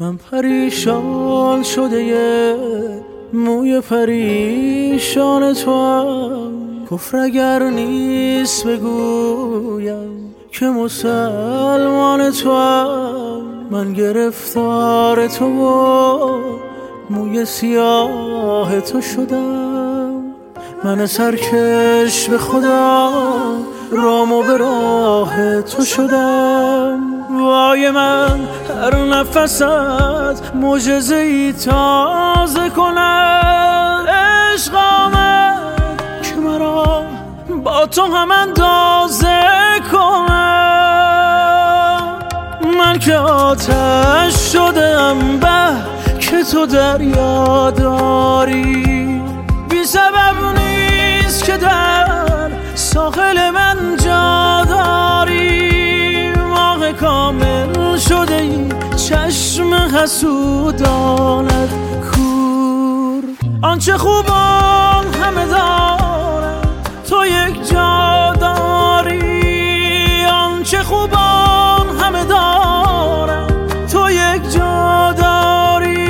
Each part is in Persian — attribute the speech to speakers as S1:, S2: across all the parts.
S1: من پریشان شده یه موی پریشان تو هم. کفر اگر نیست بگویم که مسلمان تو هم. من گرفتار تو و موی سیاه تو شدم. من سرکش به خدا رام و به راه تو شدم. وای من هر نفست معجزه‌ای تازه کند. عشق آمد که مرا با تو هم اندازه کند. من که آتش شدم به که تو دریا داری. بی سبب نیست که در ساحل من جا داری. ماه کامل شده ای چشم حسودانت کور. آنچه خوبان همه دارن تو یک جا داری. آنچه خوبان همه دارن تو یک جا داری.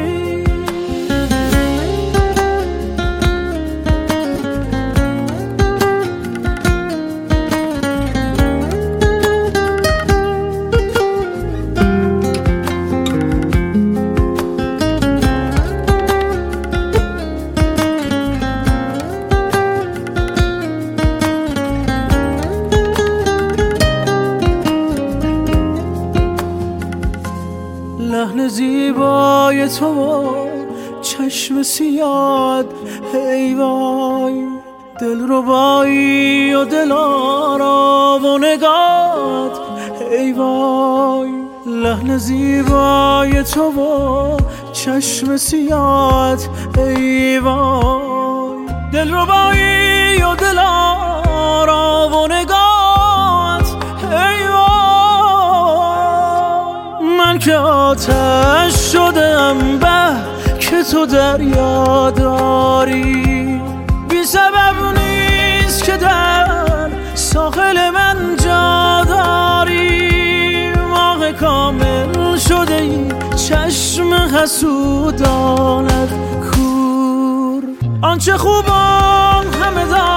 S1: لحن زیبای تو چشم سیاد ای وای. دلربایی و دلارا و نگات ای وای. لحن زیبای تو چشم سیاد ای وای. دلربایی و دلارا و نگات ای وای. من که آتش شدم به که تو دریا داری. بی سبب نیست که در ساحل من جا داری. ماه کامل شده ای چشم حسودانت کور. آنچه خوبان همه داری.